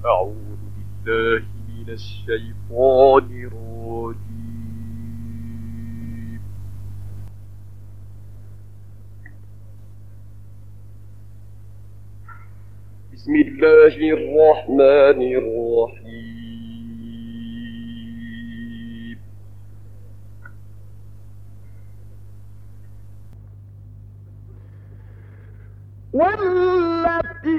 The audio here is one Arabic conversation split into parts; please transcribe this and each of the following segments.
أعوذ بالله من الشيطان الرجيم. بسم الله الرحمن الرحيم. والتي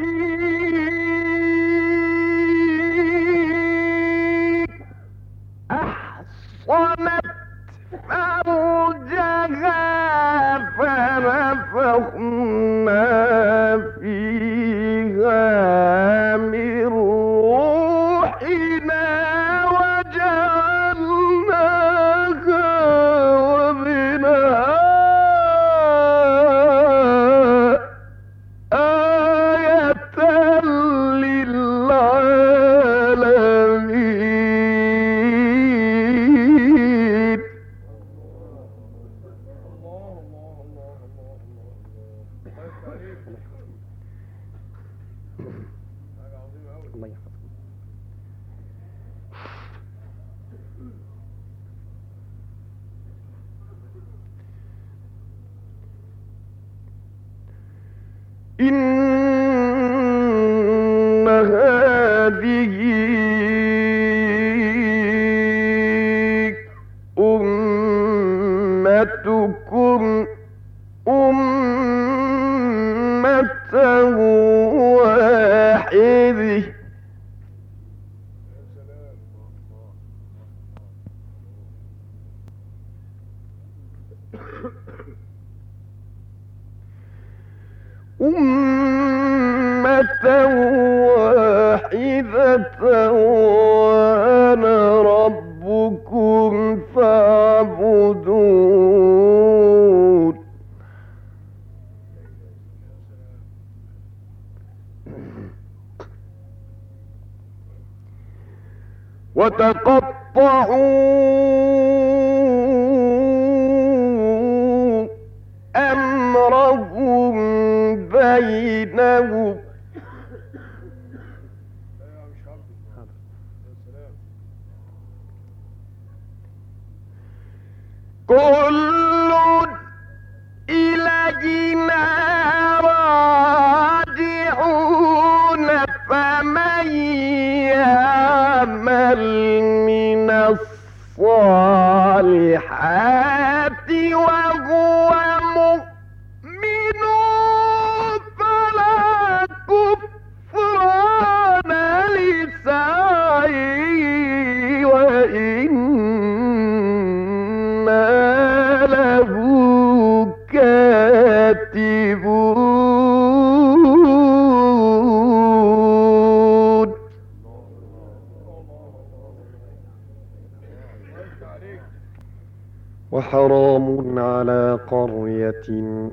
أحصنت فرجها فنفخنا فيها من روحنا وجعلناها وابنها آية للعالمين. إن هذه أمتكم أمة واحدة وأنا ربكم فاعبدون. وتقطعوا أمرهم بينهم كل إلينا راجعون. فمن يعمل من الصالحات وهو مؤمن فلا كفران لسعيه وإنا له كاتبون. وحرام على قرية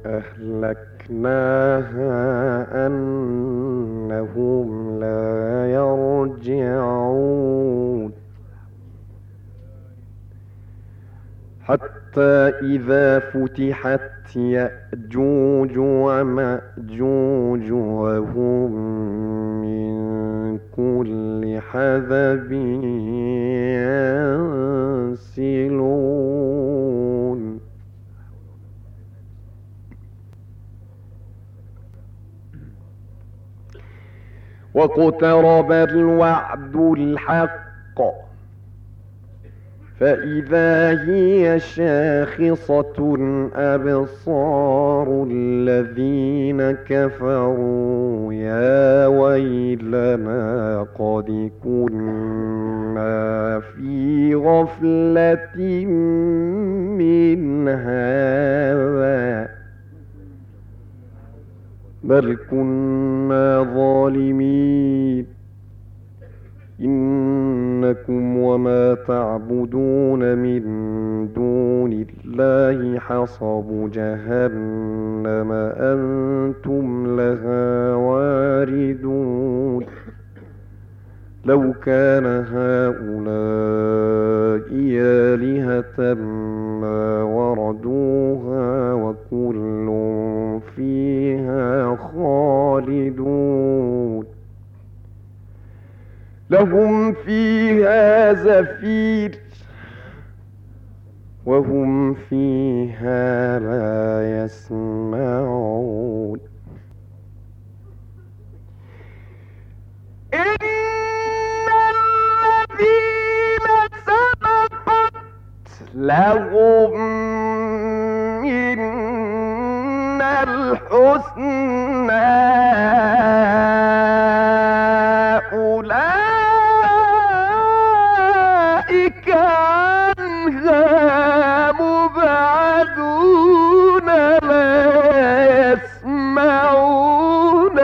أهلكناها أنهم لا يرجعون. حتى إذا فتحت يأجوج ومأجوج وهم من كل حدب ينسلون. واقترب الوعد الحق فإذا هي شاخصة أبصار الذين كفروا يا ويلنا قد كنا في غفلة من هذا بل كنا ظالمين. إنكم وما تعبدون من دون الله حصب جهنم أنتم لها واردون. لو كان هؤلاء آلهة ما وردوها وكل فيها خالدون. لهم فيها زفير وهم فيها لا يسمعون إن الذين سبقت لهم منا الحسنى أولئك عنها مبعدون لا يسمعون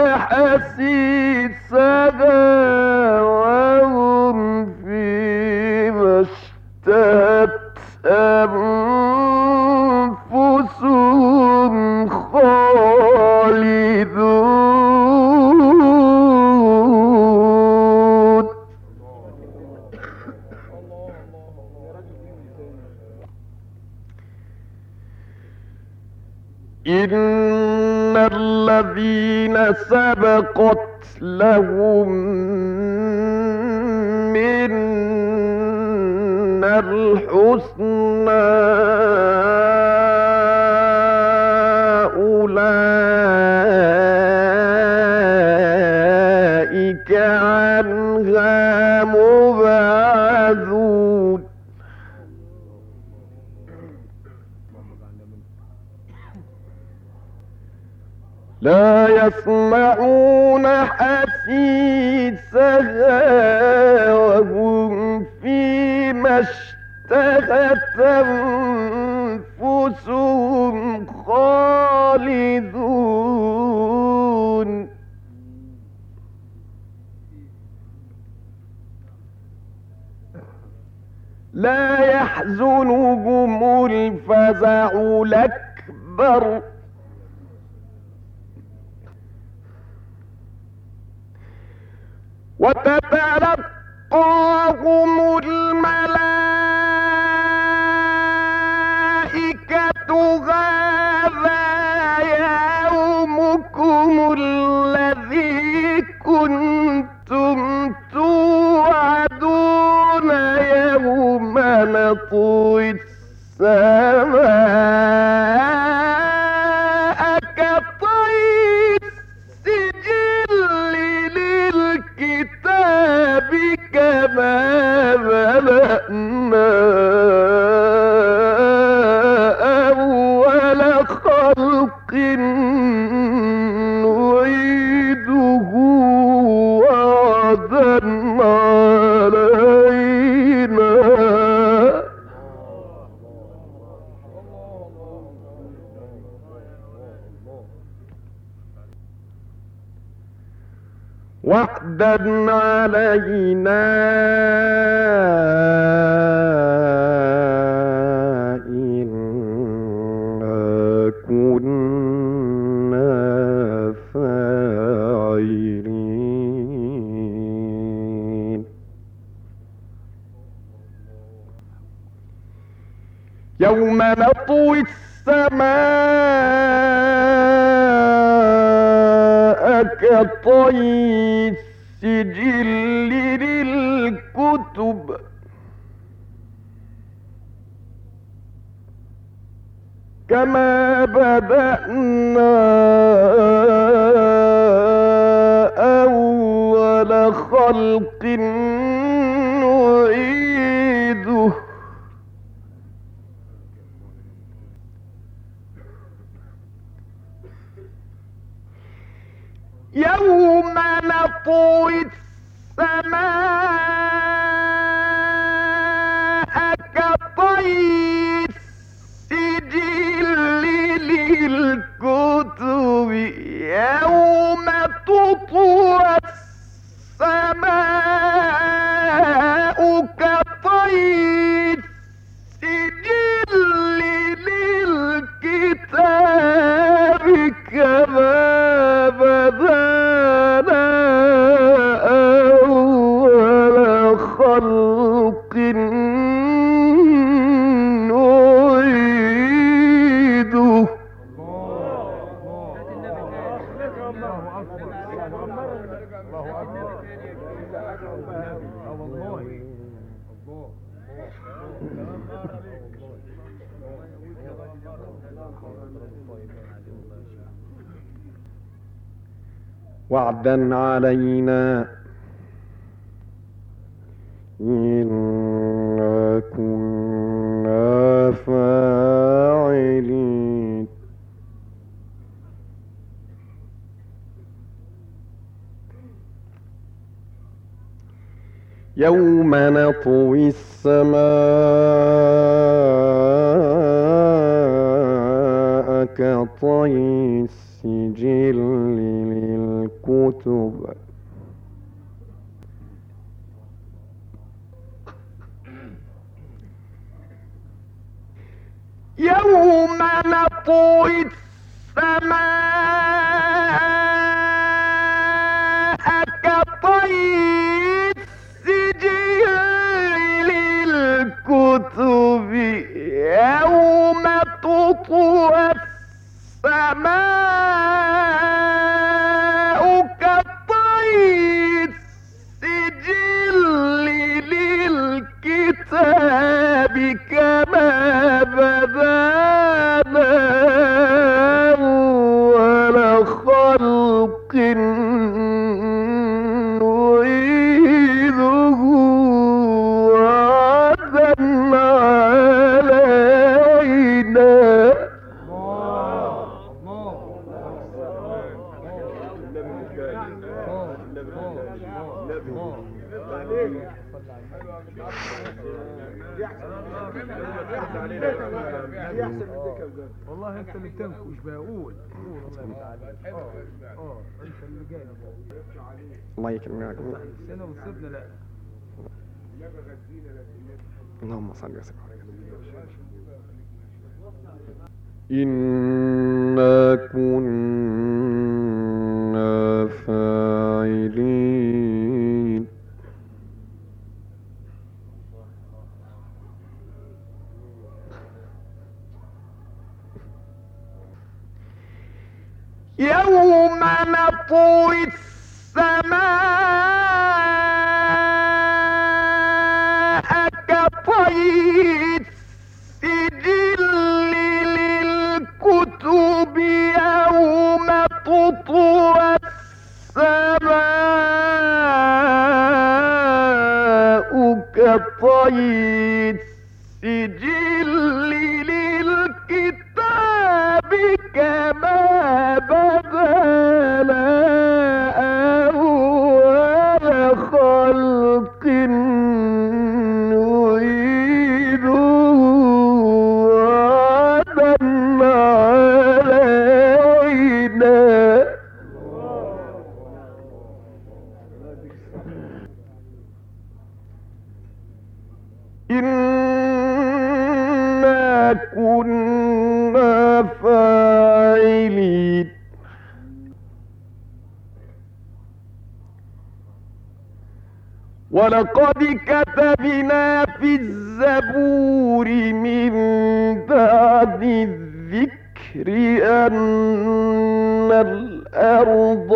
حسيسها وهم فيما اشتهت أنفسهم خالدون إن الذين سبقت لهم منا الحسنى أولئك عنها مبعدون لا يسمعون حسيسها وهم فيما اشتهت أنفسهم خالدون لا يحزنهم الفزع الأكبر وتتلقاهم الملائكة هذا يومكم الذي كنتم توعدون يوم نطوي السماء كطي السجل للكتاب كما بدأنا أول خلق نعيده وعدا علينا وعدا علينا إنا كنا فاعلين يوم نطوي السماء كطي السجل للكتب كما بدأنا أول خلق نعيده يوم نطوي السماء كطي السجل للكتب يوم تطوى السماء كطي السجل للكتاب كما بدأنا أول خلق نعيده الله اكبر. والله وعدا علينا إنا كنا فاعلين. يوم نطوي السماء كطي السجل للكتب يوم نطوي السماء كطي السجل للكتب يوم تطوى السماء كطي السجل للكتاب كما بدانا أول خلق نعيده وعدا علينا. والله انت اللي بتنكش مش بقول. انت اللي جاي الله يكرمك. السنه وسيبنا. لا اللهم صل وسلم على إنا كنا فاعلين. يوم نطوي السماء كطي السجل للكتب يوم تطوى السماء كطي السجل للكتاب كما بدانا أول خلق نعيده وعدا علينا. إنا كنا فاعلين. ولقد كتبنا في الزبور من بعد الذكر أن الأرض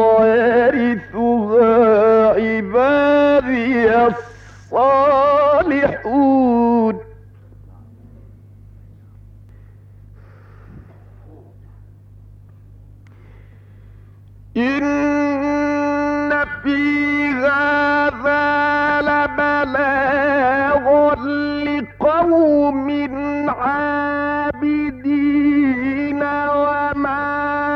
يرثها عبادي الصالحون. إن في هذا لبلاغا لقوم عابدين وما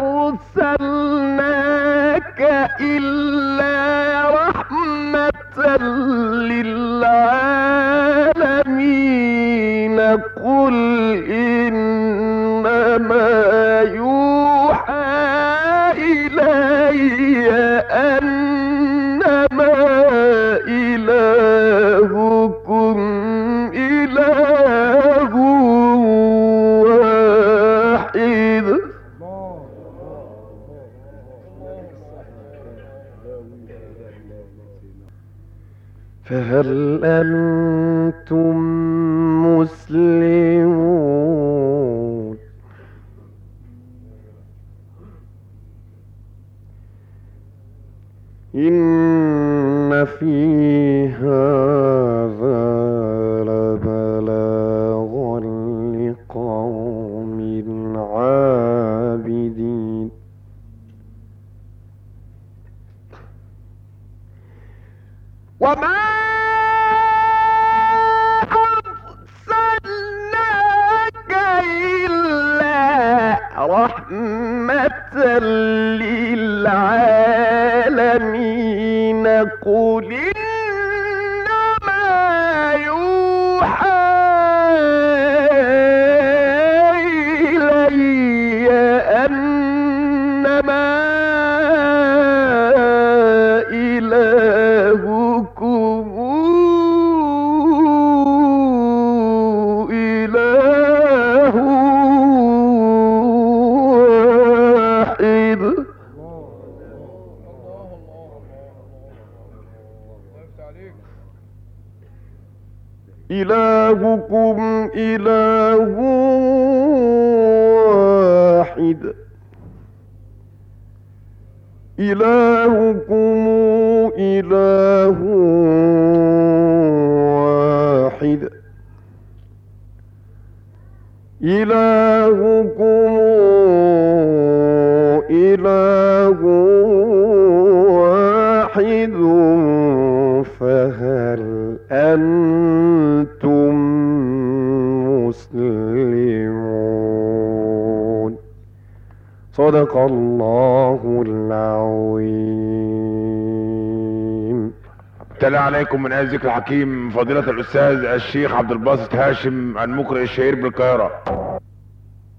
أرسلناك إلا رحمة للعالمين. قل إنما يوحى إلي أنما إلهكم إله واحد. فهل أنتم مسلمون؟ إن في هذا لبلاغا لقوم عابدين وما أرسلناك إلا رحمة للعالمين قل إنما يوحى إلي أنما إلهكم إله واحد إلهكم إله واحد إلهكم إله واحد إلهكم إله واحد فهل أنتم مسلمون صدق الله العظيم. تلا عليكم من ذكر الحكيم فضيلة الأستاذ الشيخ عبد الباسط هاشم المقرئ الشهير بالقاهرة.